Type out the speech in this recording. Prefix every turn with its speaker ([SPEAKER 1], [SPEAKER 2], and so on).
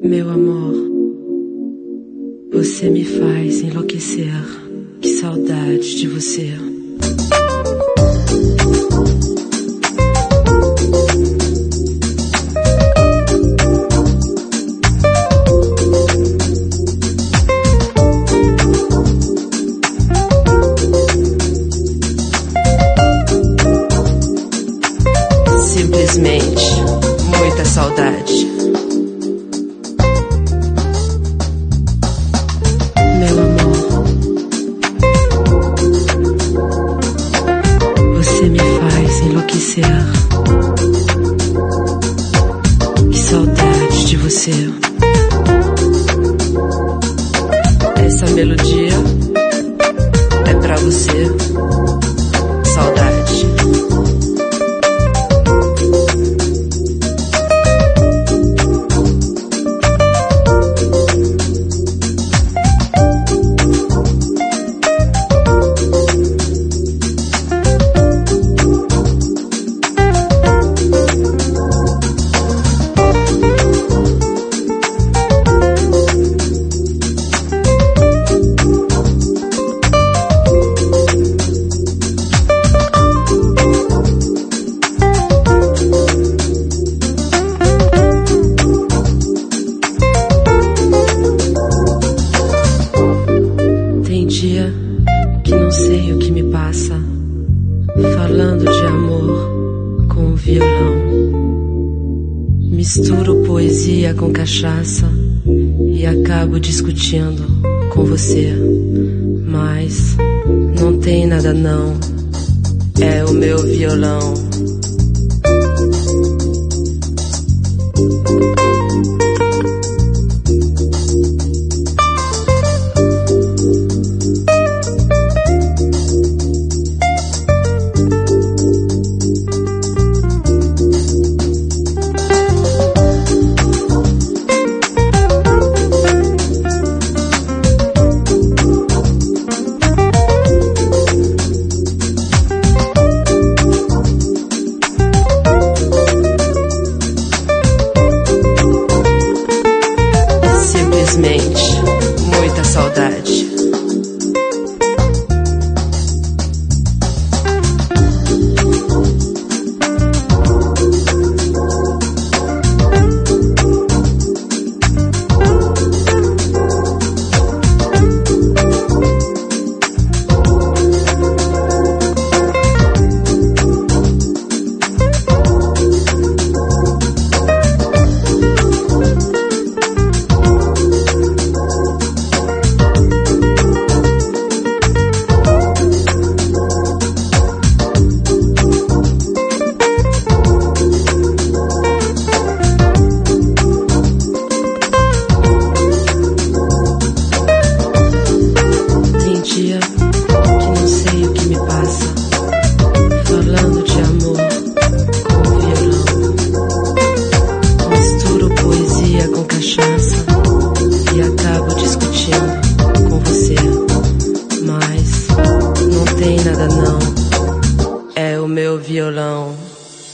[SPEAKER 1] Meu amor, você me faz enlouquecer. Que saudade de você. Simplesmente muita saudade. Meu amor, você me faz enlouquecer. Que saudade de você. Essa melodia é pra você. Saudade. Que não sei o que me passa, falando de amor com o violão. Misturo poesia com cachaça e acabo discutindo com você. Mas não tem nada não, é o meu violão.